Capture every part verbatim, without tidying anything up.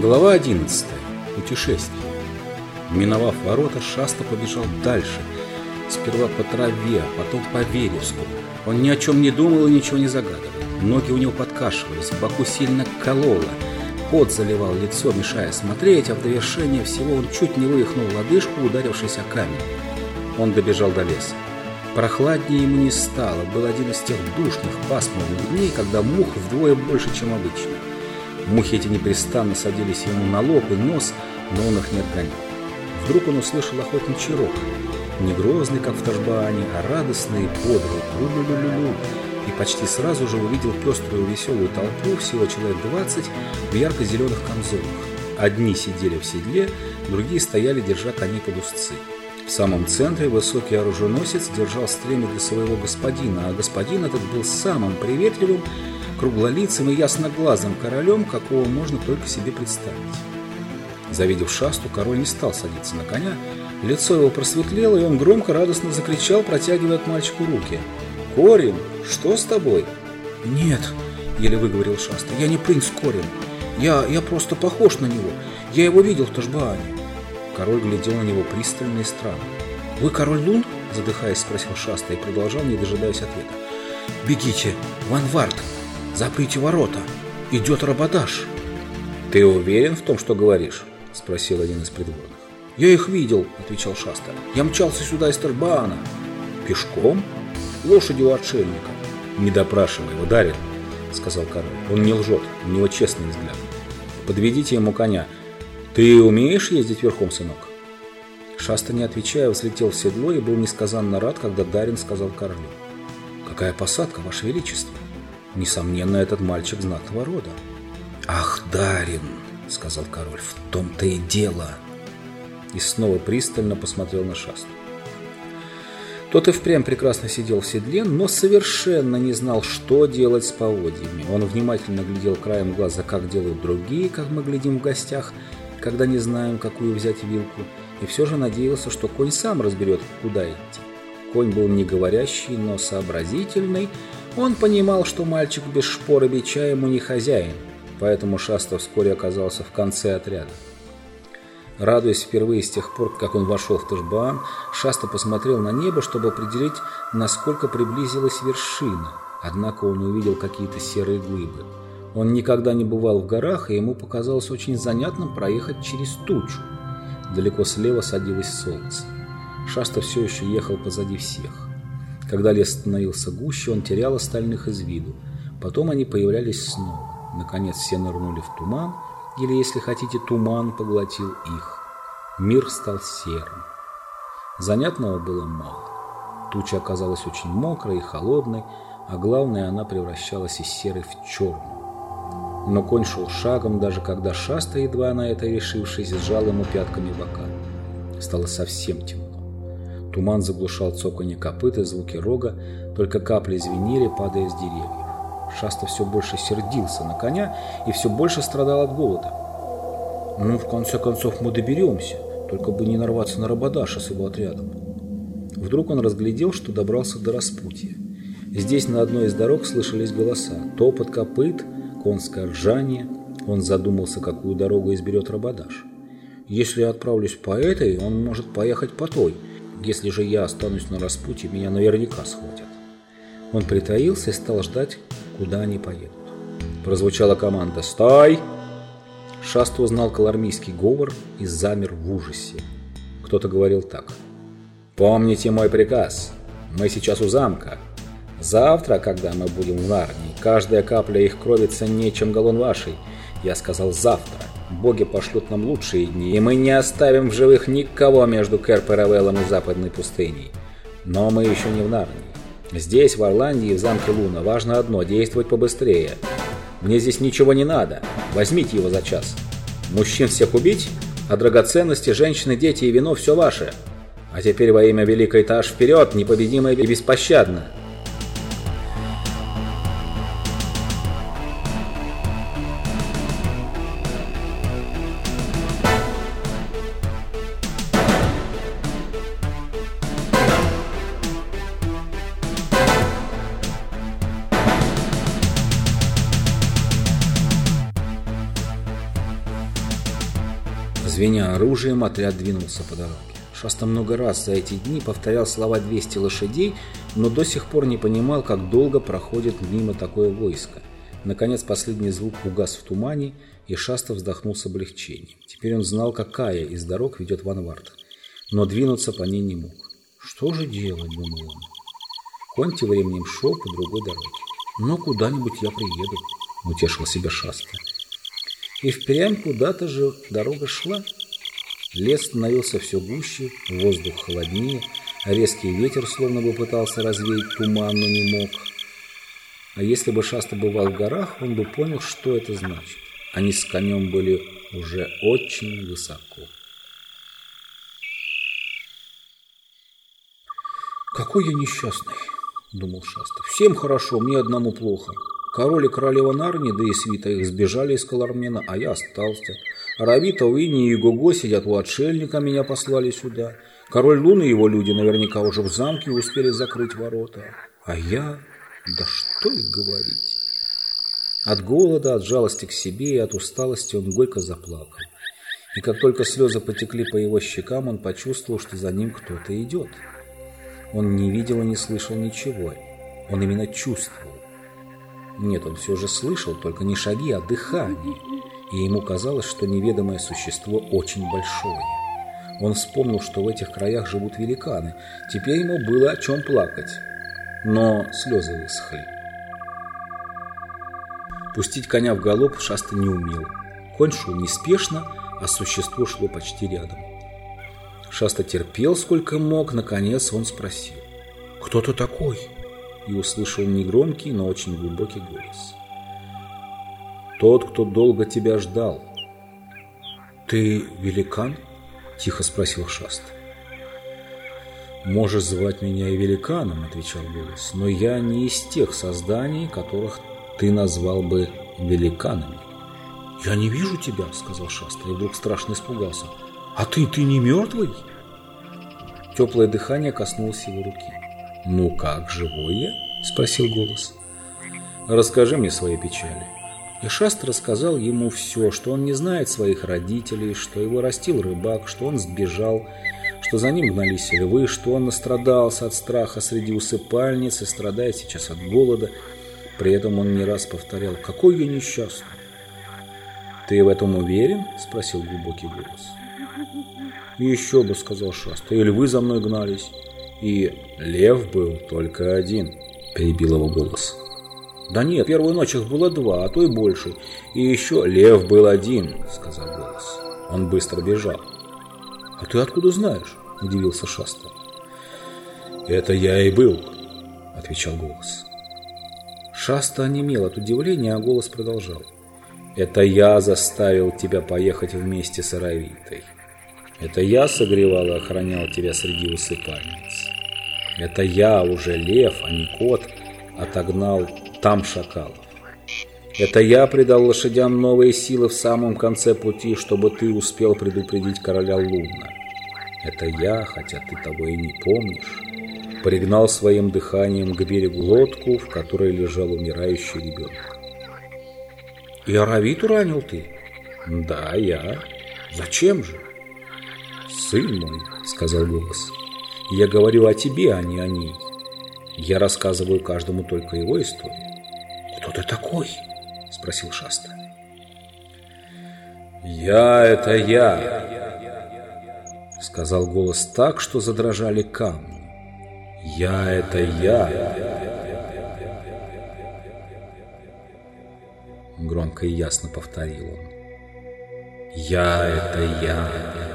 Глава одиннадцатая. Путешествие. Миновав ворота, Шаста побежал дальше. Сперва по траве, а потом по вереску. Он ни о чем не думал и ничего не загадывал. Ноги у него подкашивались, в боку сильно кололо. Пот заливал лицо, мешая смотреть, а в довершение всего он чуть не вывихнул лодыжку, ударившись о камень. Он добежал до леса. Прохладнее ему не стало. Был один из тех душных, пасмурных дней, когда мух вдвое больше, чем обычно. Мухи эти непрестанно садились ему на лоб и нос, но он их не отгонял. Вдруг он услышал охотничий рог. Не грозный, как в Ташбаане, а радостный и бодрый. Лу-лу-лу-лу-лу. И почти сразу же увидел пеструю веселую толпу, всего человек двадцать, в ярко-зеленых камзолах. Одни сидели в седле, другие стояли, держа коней под узцы. В самом центре высокий оруженосец держал стремя для своего господина, а господин этот был самым приветливым, круглолицым и ясноглазым королем, какого можно только себе представить. Завидев Шасту, король не стал садиться на коня, лицо его просветлело, и он громко, радостно закричал, протягивая к мальчику руки. «Корин, что с тобой?» «Нет», — еле выговорил Шаста, — «я не принц Корин. Я, я просто похож на него. Я его видел в Ташбаане». Король глядел на него пристально и странно. «Вы король Лун?» — задыхаясь, спросил Шаста и продолжал, не дожидаясь ответа. «Бегите в Анвард, заприте ворота. Идет Рабадаш». «Ты уверен в том, что говоришь?» — спросил один из придворных. «Я их видел», — отвечал Шаста. «Я мчался сюда из Ташбаана». «Пешком?» «Лошадью у отшельника». «Не допрашивай его, Дарин», — сказал король. «Он не лжет, у него честный взгляд. Подведите ему коня. Ты умеешь ездить верхом, сынок?» Шаста, не отвечая, взлетел в седло и был несказанно рад, когда Дарин сказал королю. «Какая посадка, ваше величество! Несомненно, этот мальчик знатного рода». «Ах, Дарин!» — сказал король. «В том-то и дело!» И снова пристально посмотрел на Шасту. Тот и впрямь прекрасно сидел в седле, но совершенно не знал, что делать с поводьями. Он внимательно глядел краем глаза, как делают другие, как мы глядим в гостях, когда не знаем, какую взять вилку, и все же надеялся, что конь сам разберет, куда идти. Конь был не говорящий, но сообразительный. Он понимал, что мальчик без шпор и бича ему не хозяин, поэтому Шаста вскоре оказался в конце отряда. Радуясь впервые с тех пор, как он вошел в Ташбаан, Шаста посмотрел на небо, чтобы определить, насколько приблизилась вершина. Однако он увидел какие-то серые глыбы. Он никогда не бывал в горах, и ему показалось очень занятным проехать через тучу. Далеко слева садилось солнце. Шаста все еще ехал позади всех. Когда лес становился гуще, он терял остальных из виду. Потом они появлялись снова. Наконец все нырнули в туман, или, если хотите, туман поглотил их. Мир стал серым. Занятного было мало. Туча оказалась очень мокрой и холодной, а главное, она превращалась из серой в черную. Но конь шел шагом, даже когда Шаста, едва на это решившись, сжал ему пятками бока. Стало совсем темно. Туман заглушал цоканье копыт и звуки рога, только капли звенели, падая с деревьев. Шаста все больше сердился на коня и все больше страдал от голода. «Ну, в конце концов, мы доберемся, только бы не нарваться на Рабадаша с его отрядом». Вдруг он разглядел, что добрался до распутья. Здесь на одной из дорог слышались голоса, топот копыт, конское ржание. Он задумался, какую дорогу изберет Рабадаш. «Если я отправлюсь по этой, он может поехать по той. Если же я останусь на распутье, меня наверняка схватят». Он притаился и стал ждать, куда они поедут. Прозвучала команда «Стой!». Шаста узнал калармийский говор и замер в ужасе. Кто-то говорил так: «Помните мой приказ. Мы сейчас у замка. Завтра, когда мы будем в Нарнии, каждая капля их крови ценнее, чем галлон вашей. Я сказал завтра. Боги пошлют нам лучшие дни, и мы не оставим в живых никого между Кэр-Паравеллом и Западной пустыней. Но мы еще не в Нарнии. Здесь, в Орландии, в замке Луна, важно одно – действовать побыстрее. Мне здесь ничего не надо. Возьмите его за час. Мужчин всех убить, а драгоценности, женщины, дети и вино – все ваше. А теперь во имя Великой Таш вперед, непобедимо и беспощадно!» Звеня оружием, отряд двинулся по дороге. Шаста много раз за эти дни повторял слова двести лошадей, но до сих пор не понимал, как долго проходит мимо такое войско. Наконец последний звук угас в тумане, и Шаста вздохнул с облегчением. Теперь он знал, какая из дорог ведет в Анвард, но двинуться по ней не мог. «Что же делать?» – думал он. Конь тем временем шел по другой дороге. «Но куда-нибудь я приеду», – утешил себя Шаста. И впрямь куда-то же дорога шла. Лес становился все гуще, воздух холоднее, а резкий ветер словно бы пытался развеять туман, но не мог. А если бы Шаста бывал в горах, он бы понял, что это значит. Они с конем были уже очень высоко. «Какой я несчастный!» – думал Шаста. «Всем хорошо, мне одному плохо. Король и королева Нарнии, да и свита их сбежали из Калармена, а я остался. Аравита, Уинни и Гого сидят у отшельника, меня послали сюда. Король Луны и его люди наверняка уже в замке успели закрыть ворота. А я... Да что и говорить!» От голода, от жалости к себе и от усталости он горько заплакал. И как только слезы потекли по его щекам, он почувствовал, что за ним кто-то идет. Он не видел и не слышал ничего. Он именно чувствовал. Нет, он все же слышал, только не шаги, а дыхание. И ему казалось, что неведомое существо очень большое. Он вспомнил, что в этих краях живут великаны. Теперь ему было о чем плакать. Но слезы высохли. Пустить коня в галоп Шаста не умел. Конь шел неспешно, а существо шло почти рядом. Шаста терпел, сколько мог. Наконец он спросил: «Кто ты такой?» И услышал негромкий, но очень глубокий голос. «Тот, кто долго тебя ждал». «Ты великан?» – тихо спросил Шаста. «Можешь звать меня и великаном», – отвечал голос, «но я не из тех созданий, которых ты назвал бы великанами». «Я не вижу тебя», – сказал Шаста, и вдруг страшно испугался. «А ты, ты не мертвый?» Теплое дыхание коснулось его руки. «Ну как, живой я?» – спросил голос. «Расскажи мне свои печали». И Шаста рассказал ему все, что он не знает своих родителей, что его растил рыбак, что он сбежал, что за ним гнались львы, что он настрадался от страха среди усыпальниц и страдает сейчас от голода. При этом он не раз повторял: «Какой я несчастный!» «Ты в этом уверен?» – спросил глубокий голос. «Еще бы», – сказал Шаста, – «и львы за мной гнались». «И лев был только один», – перебил его голос. «Да нет, первую ночь их было два, а то и больше. И еще лев был один», – сказал голос. «Он быстро бежал». «А ты откуда знаешь?» – удивился Шаста. «Это я и был», – отвечал голос. Шаста онемел от удивления, а голос продолжал. «Это я заставил тебя поехать вместе с Аравитой. Это я согревал и охранял тебя среди усыпальниц. Это я, уже лев, а не кот, отогнал там шакалов. Это я придал лошадям новые силы в самом конце пути, чтобы ты успел предупредить короля Луна. Это я, хотя ты того и не помнишь, пригнал своим дыханием к берегу лодку, в которой лежал умирающий ребенок». «И Аравиту ранил ты?» «Да, я». «Зачем же?» «Сын мой», — сказал голос, — «я говорю о тебе, а не о ней. Я рассказываю каждому только его историю». «Кто ты такой?» — спросил Шаста. «Я — это я», — сказал голос так, что задрожали камни. «Я — это я». Громко и ясно повторил он. «Я — это я».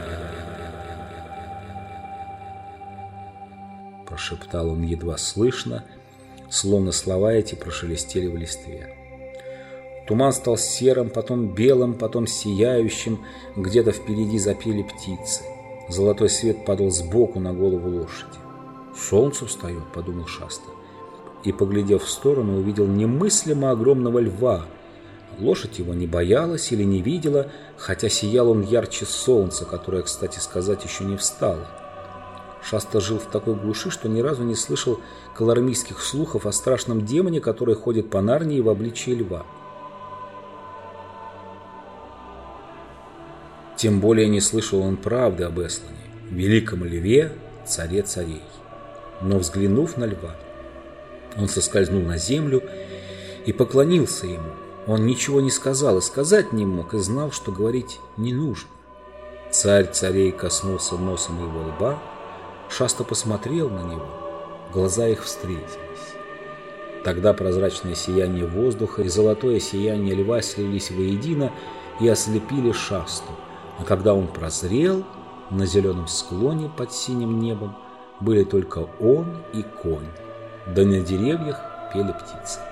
Прошептал он едва слышно, словно слова эти прошелестели в листве. Туман стал серым, потом белым, потом сияющим, где-то впереди запели птицы. Золотой свет падал сбоку на голову лошади. «Солнце встает», — подумал Шаста, и, поглядев в сторону, увидел немыслимо огромного льва. Лошадь его не боялась или не видела, хотя сиял он ярче солнца, которое, кстати сказать, еще не встало. Шаста жил в такой глуши, что ни разу не слышал калармийских слухов о страшном демоне, который ходит по Нарнии в обличии льва. Тем более не слышал он правды об Эслане, великом льве, царе царей. Но, взглянув на льва, он соскользнул на землю и поклонился ему. Он ничего не сказал и сказать не мог, и знал, что говорить не нужно. Царь царей коснулся носом его лба, Шаста посмотрел на него, глаза их встретились. Тогда прозрачное сияние воздуха и золотое сияние льва слились воедино и ослепили Шасту, а когда он прозрел, на зеленом склоне под синим небом были только он и конь, да на деревьях пели птицы.